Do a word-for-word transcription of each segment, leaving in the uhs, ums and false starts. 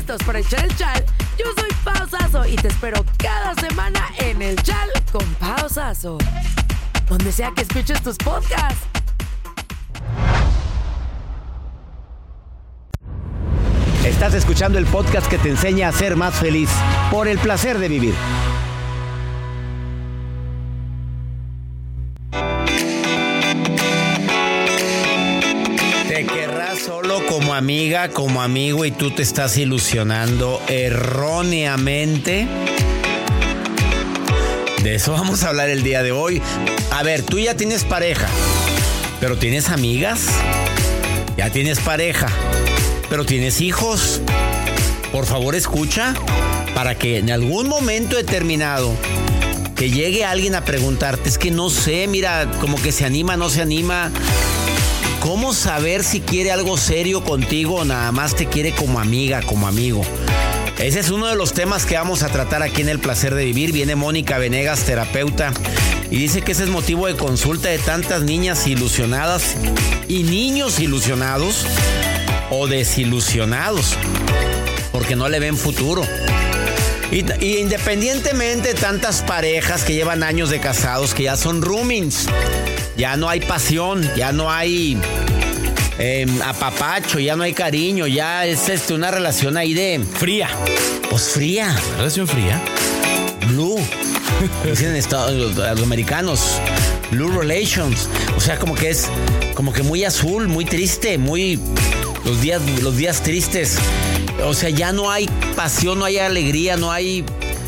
listos para echar el chal? Yo soy Pau Sasso y te espero cada semana en el Chal con Pau Sasso, donde sea que escuches tus podcasts. Estás escuchando el podcast que te enseña a ser más feliz por el placer de vivir. Te querrás solo como amiga, como amigo, y tú te estás ilusionando erróneamente. De eso vamos a hablar el día de hoy. A ver, tú ya tienes pareja, pero ¿tienes amigas? Ya tienes pareja, pero ¿tienes hijos? Por favor, escucha, para que en algún momento determinado que llegue alguien a preguntarte, es que no sé, mira, como que se anima, no se anima. ¿Cómo saber si quiere algo serio contigo o nada más te quiere como amiga, como amigo? Ese es uno de los temas que vamos a tratar aquí en El Placer de Vivir. Viene Mónica Venegas, terapeuta, y dice que ese es motivo de consulta de tantas niñas ilusionadas y niños ilusionados o desilusionados porque no le ven futuro. Y, y independientemente de tantas parejas que llevan años de casados, que ya son roomings, ya no hay pasión, ya no hay eh, apapacho, ya no hay cariño, ya es este, una relación ahí de fría. Pues fría. Relación fría. Blue. Dicen Estados, los, los americanos. Blue relations. O sea, como que es como que muy azul, muy triste, muy los días, los días tristes. O sea, ya no hay pasión, no hay alegría, no hay...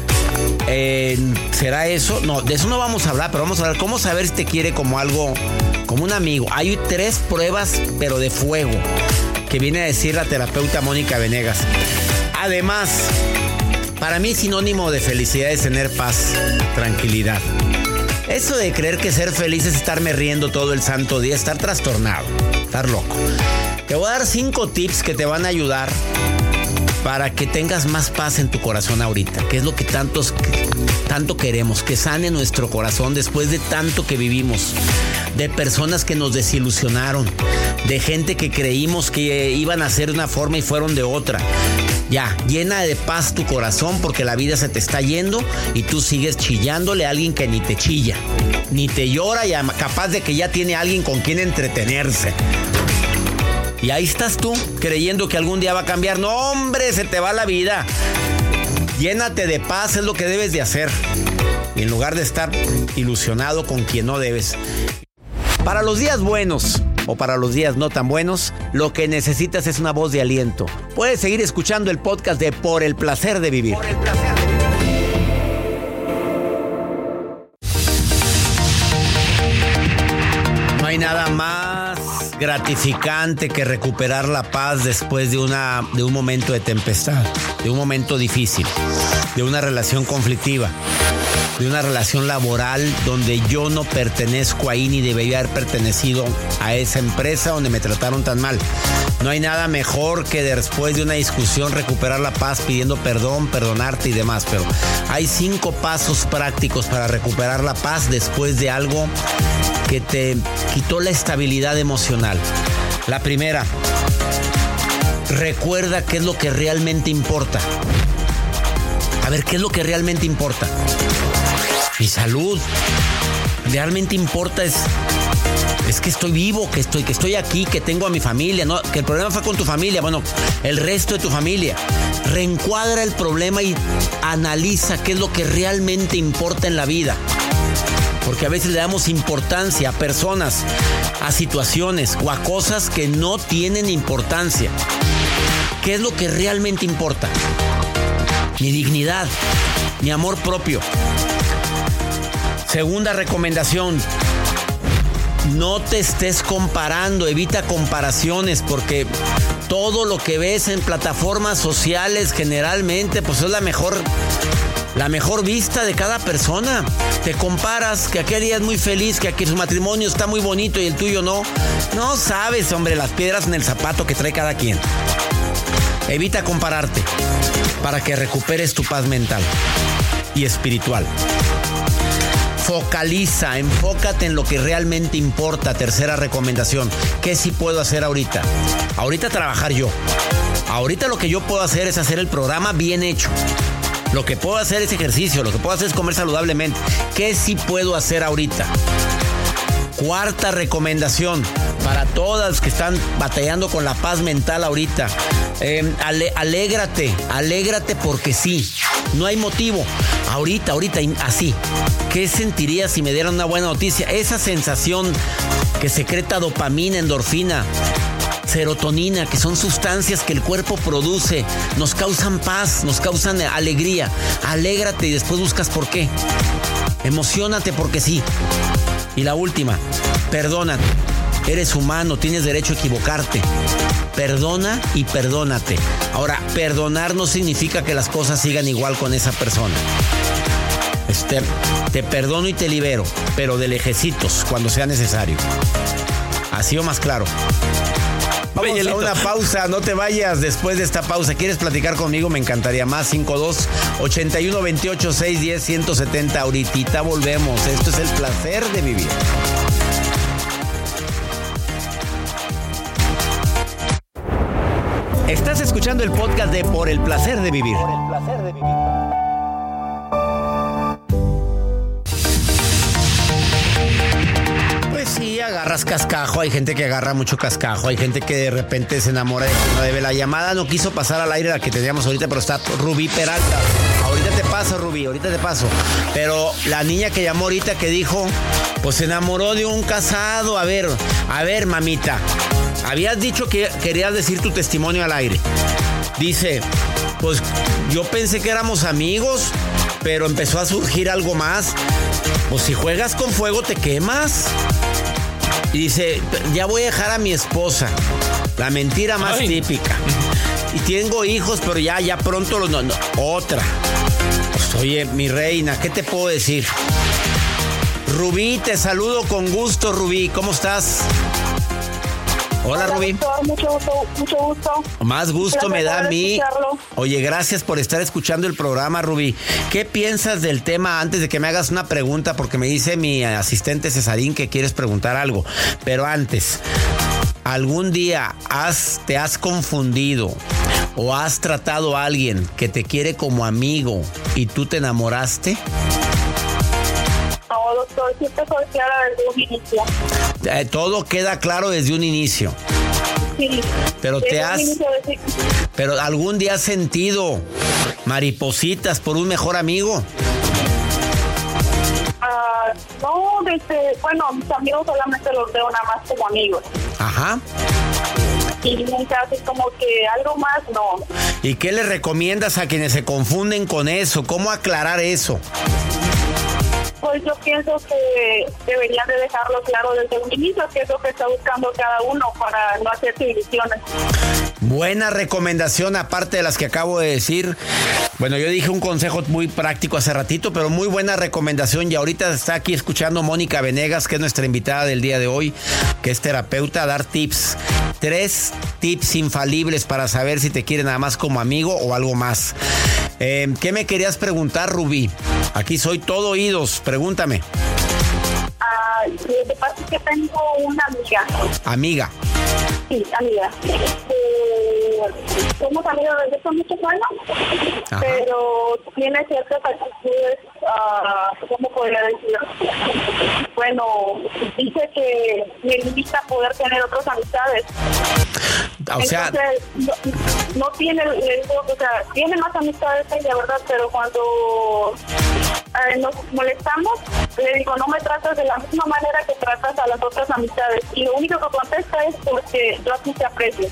Eh, ¿Será eso? No, de eso no vamos a hablar, pero vamos a hablar cómo saber si te quiere como algo, como un amigo. Hay tres pruebas, pero de fuego, que viene a decir la terapeuta Mónica Venegas. Además, para mí sinónimo de felicidad es tener paz, tranquilidad. Eso de creer que ser feliz es estarme riendo todo el santo día, estar trastornado, estar loco. Te voy a dar cinco tips que te van a ayudar para que tengas más paz en tu corazón ahorita, que es lo que tantos, tanto queremos, que sane nuestro corazón después de tanto que vivimos, de personas que nos desilusionaron, de gente que creímos que iban a ser de una forma y fueron de otra. Ya, llena de paz tu corazón porque la vida se te está yendo y tú sigues chillándole a alguien que ni te chilla, ni te llora y capaz de que ya tiene alguien con quien entretenerse. Y ahí estás tú, creyendo que algún día va a cambiar. No, hombre, se te va la vida. Llénate de paz, es lo que debes de hacer. Y en lugar de estar ilusionado con quien no debes. Para los días buenos o para los días no tan buenos, lo que necesitas es una voz de aliento. Puedes seguir escuchando el podcast de Por el Placer de Vivir. Por el placer de vivir. No hay nada más gratificante que recuperar la paz después de una de un momento de tempestad, de un momento difícil, de una relación conflictiva, de una relación laboral donde yo no pertenezco ahí ni debería haber pertenecido a esa empresa donde me trataron tan mal. No hay nada mejor que después de una discusión recuperar la paz pidiendo perdón, perdonarte y demás, pero hay cinco pasos prácticos para recuperar la paz después de algo que te quitó la estabilidad emocional. La primera, recuerda qué es lo que realmente importa. A ver, ¿qué es lo que realmente importa? Mi salud. Realmente importa es, es que estoy vivo, que estoy, que estoy aquí, que tengo a mi familia, ¿no? Que el problema fue con tu familia, bueno, el resto de tu familia. Reencuadra el problema y analiza qué es lo que realmente importa en la vida. Porque a veces le damos importancia a personas, a situaciones o a cosas que no tienen importancia. ¿Qué es lo que realmente importa? Mi dignidad, mi amor propio. Segunda recomendación, no te estés comparando, evita comparaciones porque todo lo que ves en plataformas sociales generalmente pues es la mejor... La mejor vista de cada persona. Te comparas que aquel día es muy feliz, que aquí su matrimonio está muy bonito y el tuyo no. No sabes, hombre, las piedras en el zapato que trae cada quien. Evita compararte para que recuperes tu paz mental y espiritual. Focaliza, enfócate en lo que realmente importa. Tercera recomendación. ¿Qué sí puedo hacer ahorita? Ahorita trabajar yo. Ahorita lo que yo puedo hacer es hacer el programa bien hecho. Lo que puedo hacer es ejercicio, lo que puedo hacer es comer saludablemente. ¿Qué sí puedo hacer ahorita? Cuarta recomendación para todas que están batallando con la paz mental ahorita. Eh, ale, alégrate, alégrate porque sí. No hay motivo. Ahorita, ahorita, así. ¿Qué sentirías si me dieran una buena noticia? Esa sensación que secreta dopamina, endorfina, serotonina, que son sustancias que el cuerpo produce, nos causan paz, nos causan alegría. Alégrate y después buscas por qué. Emociónate porque sí. Y la última, perdónate. Eres humano, tienes derecho a equivocarte. Perdona y perdónate. Ahora, perdonar no significa que las cosas sigan igual con esa persona. Este, te perdono y te libero, pero de lejecitos cuando sea necesario. Así o más claro. Vamos a una pausa, no te vayas después de esta pausa. ¿Quieres platicar conmigo? Me encantaría. Más cincuenta y dos, ochenta y uno, veintiocho, seiscientos diez, ciento setenta. Ahorita volvemos. Esto es El Placer de Vivir. Estás escuchando el podcast de Por el Placer de Vivir. Por el Placer de Vivir. Sí, agarras cascajo, hay gente que agarra mucho cascajo, hay gente que de repente se enamora de que no debe. La llamada no quiso pasar al aire la que teníamos ahorita, pero está Rubí Peralta. Ahorita te paso, Rubí, ahorita te paso. Pero la niña que llamó ahorita que dijo, pues se enamoró de un casado. A ver, a ver, mamita, habías dicho que querías decir tu testimonio al aire. Dice, pues yo pensé que éramos amigos, pero empezó a surgir algo más. Pues si juegas con fuego te quemas. Y dice, ya voy a dejar a mi esposa. La mentira más Ay. típica. Y tengo hijos, pero ya, ya pronto los... No, no. Otra. Pues, oye, mi reina, ¿qué te puedo decir? Rubí, te saludo con gusto, Rubí. ¿Cómo estás? Hola, Hola Rubí. Doctor, mucho gusto, mucho gusto. Más gusto me da a mí. Escucharlo. Oye, gracias por estar escuchando el programa, Rubí. ¿Qué piensas del tema antes de que me hagas una pregunta? Porque me dice mi asistente Cesarín que quieres preguntar algo. Pero antes, ¿algún día has, te has confundido o has tratado a alguien que te quiere como amigo y tú te enamoraste? No, doctor, siempre fue clara desde un inicio. Eh, todo queda claro desde un inicio. Sí. Pero te has... De... Pero ¿algún día has sentido maripositas por un mejor amigo? Uh, no, desde... Bueno, mis amigos solamente los veo nada más como amigos. Ajá. Y nunca así como que algo más, no. ¿Y qué le recomiendas a quienes se confunden con eso? ¿Cómo aclarar eso? Pues yo pienso que deberían de dejarlo claro desde un inicio, que es lo que está buscando cada uno para no hacerse ilusiones. Buena recomendación, aparte de las que acabo de decir. Bueno, yo dije un consejo muy práctico hace ratito, pero muy buena recomendación. Y ahorita está aquí escuchando Mónica Venegas, que es nuestra invitada del día de hoy, que es terapeuta, a dar tips. Tres tips infalibles para saber si te quiere nada más como amigo o algo más. Eh, ¿Qué me querías preguntar, Rubí? Aquí soy todo oídos, pregúntame. Ah, lo que pasa es que tengo una amiga. ¿Amiga? Sí, amiga. Eh, somos amigos desde hace muchos años, Ajá. pero tiene ciertas actitudes, uh, ¿cómo podría decir? Bueno, dice que me limita a poder tener otras amistades. O sea, Entonces, no, no tiene, le digo, o sea, tiene más amistades ella, ¿verdad? Pero cuando eh, nos molestamos, le digo, no me tratas de la misma manera que tratas a las otras amistades. Y lo único que contesta es porque yo a ti te aprecio.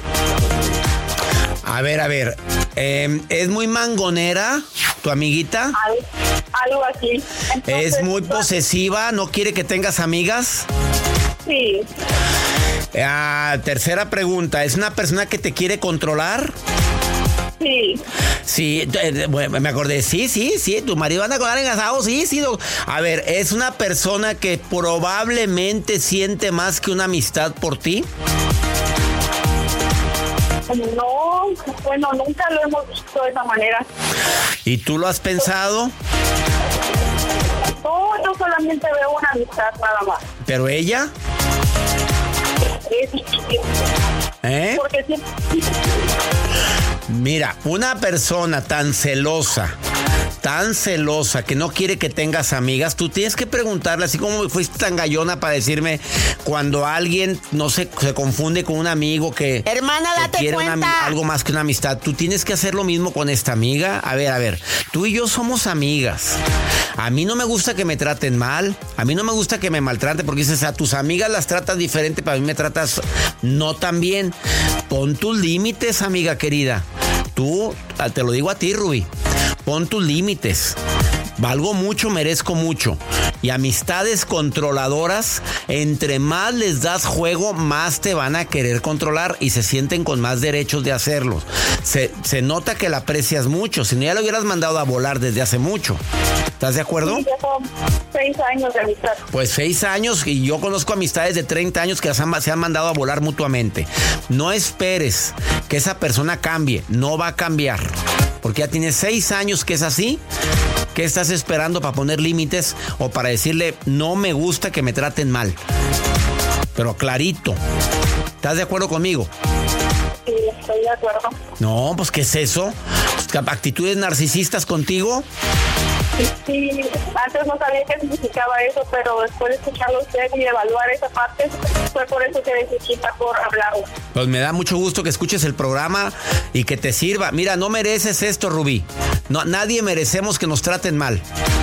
A ver, a ver, eh, ¿es muy mangonera tu amiguita? Algo, algo así. Entonces, ¿es muy posesiva? ¿No quiere que tengas amigas? Sí. Ah, tercera pregunta, ¿es una persona que te quiere controlar? Sí. Sí, eh, bueno, me acordé, sí, sí, sí, tu marido anda con alguien asado, sí, sí. Do... A ver, ¿es una persona que probablemente siente más que una amistad por ti? No, bueno, nunca lo hemos visto de esa manera. ¿Y tú lo has pensado? No, yo solamente veo una amistad nada más. ¿Pero ella? Es difícil. ¿Eh? Porque siempre... Mira, una persona tan celosa, tan celosa que no quiere que tengas amigas, tú tienes que preguntarle, así como fuiste tan gallona para decirme cuando alguien no se, se confunde con un amigo que, hermana, que date quiere cuenta. Una, algo más que una amistad. Tú tienes que hacer lo mismo con esta amiga. A ver, a ver, tú y yo somos amigas. A mí no me gusta que me traten mal, a mí no me gusta que me maltraten, porque dices, a tus amigas las tratas diferente, pero a mí me tratas no tan bien. Pon tus límites, amiga querida. Tú, te lo digo a ti, Rubí, pon tus límites. Valgo mucho, merezco mucho. Y amistades controladoras, entre más les das juego, más te van a querer controlar y se sienten con más derechos de hacerlo. Se, se nota que la aprecias mucho, si no ya lo hubieras mandado a volar desde hace mucho. ¿Estás de acuerdo? Sí, ya son seis años de amistad. Pues seis años, y yo conozco amistades de treinta años que se han, se han mandado a volar mutuamente. No esperes que esa persona cambie, no va a cambiar. Porque ya tiene seis años que es así. ¿Qué estás esperando para poner límites o para decirle no me gusta que me traten mal? Pero clarito. ¿Estás de acuerdo conmigo? Sí, estoy de acuerdo. No, pues ¿qué es eso? ¿Actitudes narcisistas contigo? Sí, antes no sabía qué significaba eso, pero después de escucharlo a usted y evaluar esa parte, fue por eso que decidí por hablarlo. Pues me da mucho gusto que escuches el programa y que te sirva. Mira, no mereces esto, Rubí. No, nadie merecemos que nos traten mal.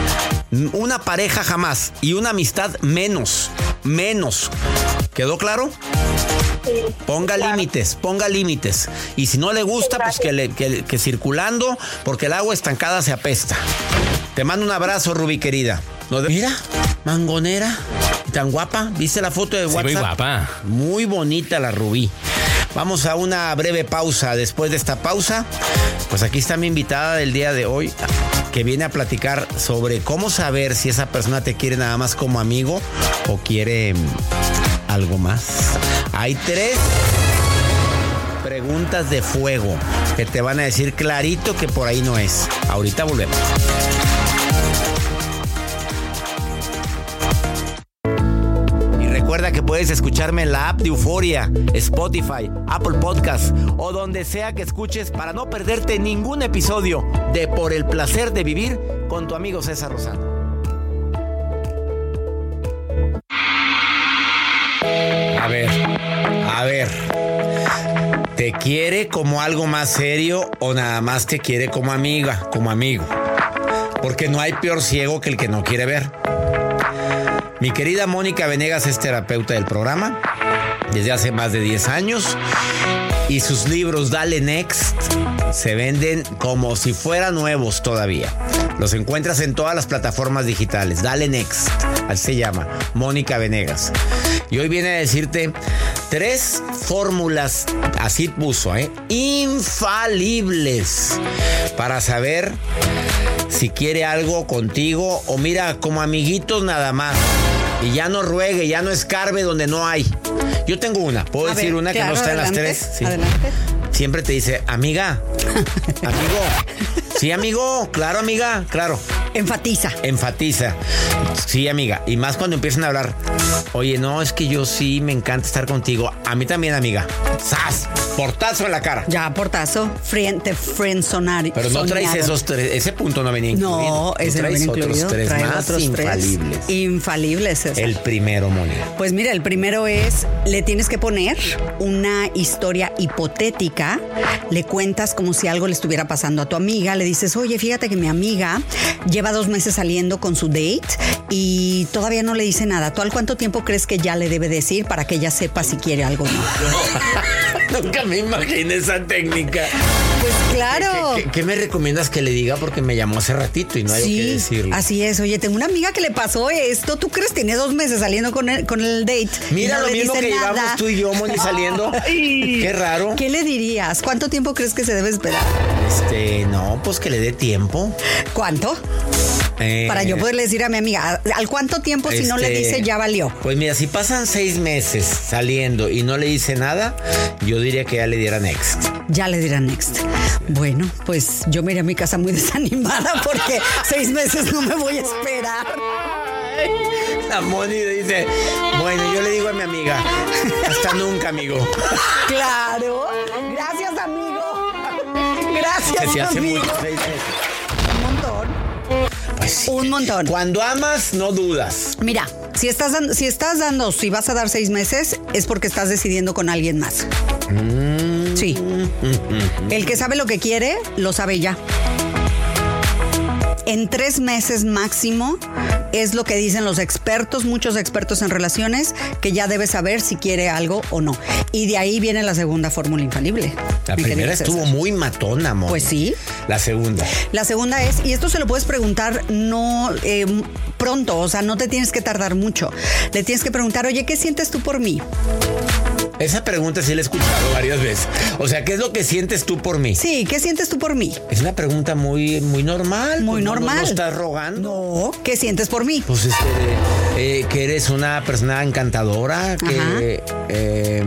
Una pareja jamás y una amistad menos, menos. ¿Quedó claro? Sí, ponga claro. límites, ponga límites. Y si no le gusta, sí, pues que, le, que, que circulando, porque el agua estancada se apesta. Te mando un abrazo, Rubí, querida. Mira, mangonera, tan guapa. ¿Viste la foto de WhatsApp? Sí, muy guapa. Muy bonita la Rubí. Vamos a una breve pausa. Después de esta pausa, pues aquí está mi invitada del día de hoy, que viene a platicar sobre cómo saber si esa persona te quiere nada más como amigo o quiere algo más. Hay tres preguntas de fuego que te van a decir clarito que por ahí no es. Ahorita volvemos. Recuerda que puedes escucharme en la app de Euforia, Spotify, Apple Podcast o donde sea que escuches para no perderte ningún episodio de Por el Placer de Vivir con tu amigo César Lozano. A ver, a ver, ¿te quiere como algo más serio o nada más te quiere como amiga, como amigo? Porque no hay peor ciego que el que no quiere ver. Mi querida Mónica Venegas es terapeuta del programa desde hace más de diez años y sus libros Dale Next se venden como si fueran nuevos todavía. Los encuentras en todas las plataformas digitales. Dale Next, así se llama, Mónica Venegas. Y hoy viene a decirte tres fórmulas, así puso, ¿eh? infalibles para saber si quiere algo contigo o mira, como amiguitos nada más. Y ya no ruegue, ya no escarbe donde no hay. Yo tengo una, puedo A decir ver, una claro, que no está adelante, en las tres. Sí. Adelante. Siempre te dice, amiga, amigo. Sí, amigo, claro, amiga, claro. Enfatiza. Enfatiza. Sí, amiga. Y más cuando empiezan a hablar. Oye, no, es que yo sí me encanta estar contigo. A mí también, amiga. ¡Sas! Portazo en la cara. Ya, portazo. Friente, friendzonar. Pero no traes soñado. esos tres. Ese punto no venía incluido. No, Tú ese no traes viene otros incluido. tres Trae más otros infalibles. Tres infalibles, César. El primero, Mónica. Pues mira, el primero es, le tienes que poner una historia hipotética, le cuentas como si algo le estuviera pasando a tu amiga, le dices, oye, fíjate que mi amiga lleva dos meses saliendo con su date y todavía no le dice nada. ¿Tú al cuánto tiempo crees que ya le debe decir para que ella sepa si quiere algo o no? Nunca me imaginé esa técnica. Pues claro. ¿Qué, qué, qué me recomiendas que le diga? Porque me llamó hace ratito y no hay Sí, que decirle. así es. Oye, tengo una amiga que le pasó esto. ¿Tú crees? Tiene dos meses saliendo con el, con el date. Mira y no lo le mismo dice que nada. llevamos tú y yo, Moni, saliendo. Qué raro. ¿Qué le dirías? ¿Cuánto tiempo crees que se debe esperar? Este, no, pues que le dé tiempo. ¿Cuánto? Eh, Para yo poderle decir a mi amiga, ¿al cuánto tiempo si no le este, dice ya valió? Pues mira, si pasan seis meses saliendo y no le dice nada, yo diría que ya le diera next. Ya le dirán next. Bueno, pues yo me iré a mi casa muy desanimada porque seis meses no me voy a esperar. La Moni dice, bueno, yo le digo a mi amiga, hasta nunca, amigo. Claro. Gracias, amigo. Gracias, Se te hace amigo. mucho. Un montón. Pues sí. Un montón. Cuando amas, no dudas. Mira, si estás dando, si estás dando, si vas a dar seis meses, es porque estás decidiendo con alguien más. Mm. Sí. El que sabe lo que quiere, lo sabe ya. En tres meses máximo es lo que dicen los expertos, muchos expertos en relaciones, que ya debes saber si quiere algo o no. Y de ahí viene la segunda fórmula infalible. La primera estuvo muy matona, amor. Pues sí. La segunda. La segunda es, y esto se lo puedes preguntar no eh, pronto, o sea, no te tienes que tardar mucho. Le tienes que preguntar, oye, ¿qué sientes tú por mí? Esa pregunta sí la he escuchado varias veces. O sea, ¿qué es lo que sientes tú por mí? Sí, ¿qué sientes tú por mí? Es una pregunta muy, muy normal. Muy No, normal. No, no estás rogando. No, ¿qué sientes por mí? Pues este, eh, que eres una persona encantadora, que eh,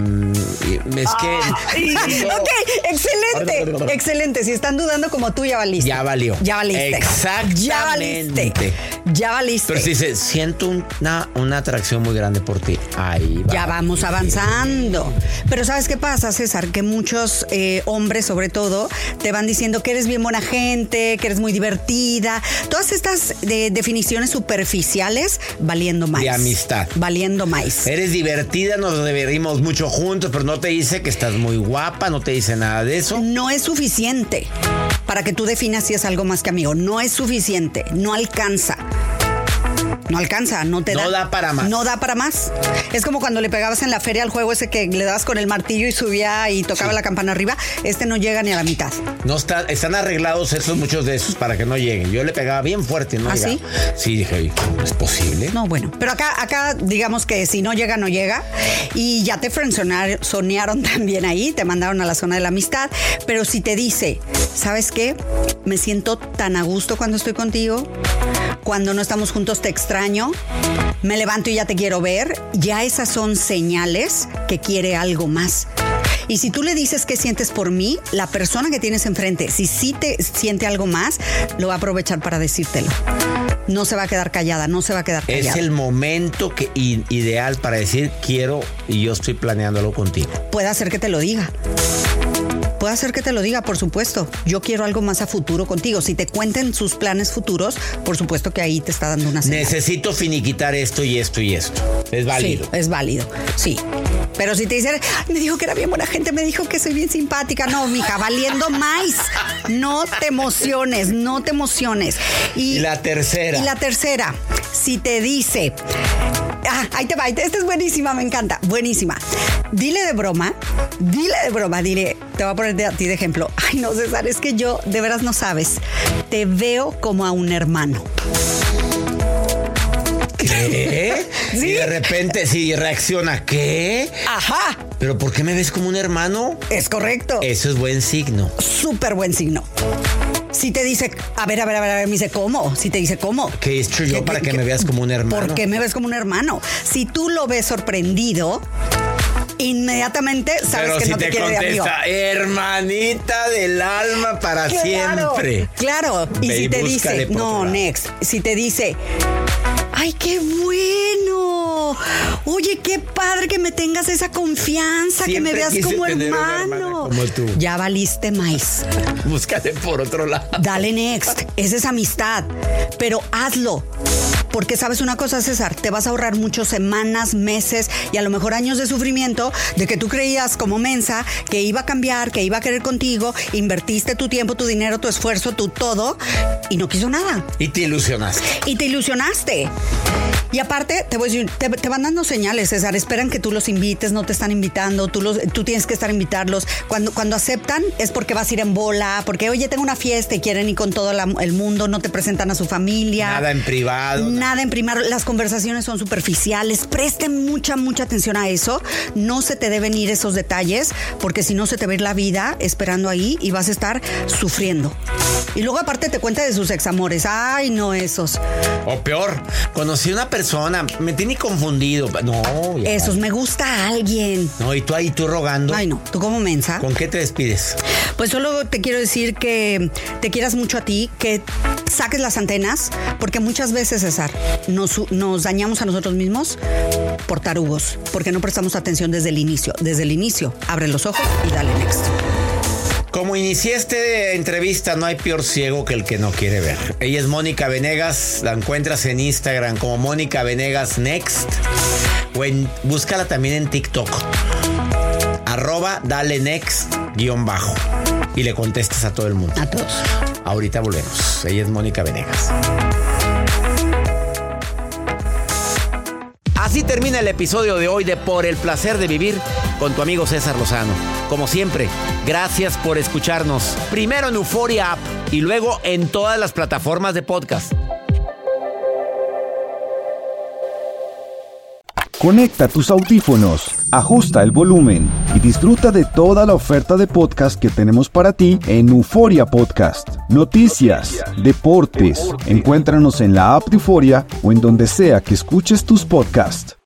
es que... Ay, ok, excelente, excelente. Si están dudando como tú, ya valiste. Ya valió. Ya valiste. Exactamente. Ya valiste. Ya valiste. Pero si dice, siento una, una atracción muy grande por ti. Ahí va. Ya vamos avanzando. Pero ¿sabes qué pasa, César? Que muchos eh, hombres, sobre todo, te van diciendo que eres bien buena gente, que eres muy divertida. Todas estas de, definiciones superficiales, valiendo más. De amistad. Valiendo más. Eres divertida, nos divertimos mucho juntos, pero no te dice que estás muy guapa, no te dice nada de eso. No es suficiente para que tú definas si es algo más que amigo. No es suficiente, no alcanza. No alcanza, no te da. No da para más. No da para más. Es como cuando le pegabas en la feria al juego ese que le dabas con el martillo y subía y tocaba Sí. la campana arriba. Este no llega ni a la mitad. No está, están arreglados esos, muchos de esos, para que no lleguen. Yo le pegaba bien fuerte y no ¿Ah, llegaba. sí? Sí, dije, oye, ¿cómo es posible? No, bueno. Pero acá, acá digamos que si no llega, no llega. Y ya te frenzonearon también ahí, te mandaron a la zona de la amistad. Pero si te dice, ¿sabes qué? Me siento tan a gusto cuando estoy contigo. Cuando no estamos juntos te extraño. Me levanto y ya te quiero ver. Ya esas son señales que quiere algo más. Y si tú le dices qué sientes por mí, la persona que tienes enfrente, si sí te siente algo más, lo va a aprovechar para decírtelo. No se va a quedar callada, no se va a quedar callada. Es el momento que, i- ideal para decir quiero y yo estoy planeándolo contigo. Puede hacer que te lo diga. Puede hacer que te lo diga, por supuesto. Yo quiero algo más a futuro contigo. Si te cuenten sus planes futuros, por supuesto que ahí te está dando una señal. Necesito finiquitar esto y esto y esto. Es válido. Sí, es válido, sí. Pero si te dicen, "Ay, me dijo que era bien buena gente, me dijo que soy bien simpática". No, mija, valiendo más. No te emociones, no te emociones. Y la tercera. Y la tercera, si te dice, ah, ahí te va, esta es buenísima, me encanta, buenísima. Dile de broma, dile de broma, dile, te voy a poner de, a ti de ejemplo. Ay, no, César, es que yo, de veras no sabes, te veo como a un hermano. ¿Qué? Sí. Y de repente sí reacciona, ¿qué? Ajá, ¿Pero por qué me ves como un hermano? es correcto. Eso es buen signo. Súper buen signo. Si te dice, a ver, a ver, a ver, a ver, me dice, ¿cómo? Si te dice, ¿cómo? ¿Qué he hecho yo para que me veas como un hermano? ¿Por qué me ves como un hermano? Si tú lo ves sorprendido, inmediatamente sabes Pero que si no te, te quiere de amigo. contesta, hermanita del alma para Claro, siempre. Claro. Y Ve y si te búscale dice, por no, otro lado. next. Si te dice, ¡ay, qué bueno! Oye, qué padre que me tengas esa confianza, que Siempre me veas quise como tener una hermano. hermana como tú. Ya valiste más. Búscale por otro lado. Dale next. Esa es amistad. Pero hazlo. Porque sabes una cosa, César, te vas a ahorrar muchas semanas, meses y a lo mejor años de sufrimiento de que tú creías como mensa que iba a cambiar, que iba a querer contigo, invertiste tu tiempo, tu dinero, tu esfuerzo, tu todo y no quiso nada. Y te ilusionaste. Y te ilusionaste. Y aparte, te voy a decir, te, te van dando señales, César. Esperan que tú los invites, no te están invitando, tú, los, tú tienes que estar a invitarlos. Cuando, cuando aceptan es porque vas a ir en bola, porque, oye, tengo una fiesta y quieren ir con todo la, el mundo, no te presentan a su familia. Nada en privado. Nada en privado. Las conversaciones son superficiales. Presten mucha, mucha atención a eso. No se te deben ir esos detalles, porque si no se te va a ir la vida esperando ahí y vas a estar sufriendo. Y luego aparte te cuenta de sus examores. Ay, no esos. O peor, conocí a una persona, me tiene confundido. No, ya. Esos, me gusta a alguien. No, y tú ahí, tú rogando. Ay, no, tú como mensa. ¿Con qué te despides? Pues solo te quiero decir que te quieras mucho a ti, que saques las antenas, porque muchas veces, César, nos, nos dañamos a nosotros mismos por tarugos, porque no prestamos atención desde el inicio. Desde el inicio, abre los ojos y dale next. Como inicié esta entrevista, no hay peor ciego que el que no quiere ver. Ella es Mónica Venegas, la encuentras en Instagram como Mónica Venegas Next. O en, búscala también en TikTok. Arroba dale next guión bajo. Y le contestas a todo el mundo. A todos. Ahorita volvemos. Ella es Mónica Venegas. Así termina el episodio de hoy de Por el Placer de Vivir con tu amigo César Lozano. Como siempre, gracias por escucharnos. Primero en Euforia App y luego en todas las plataformas de podcast. Conecta tus audífonos, ajusta el volumen y disfruta de toda la oferta de podcast que tenemos para ti en Euforia Podcast. Noticias, deportes, encuéntranos en la app de Euforia o en donde sea que escuches tus podcasts.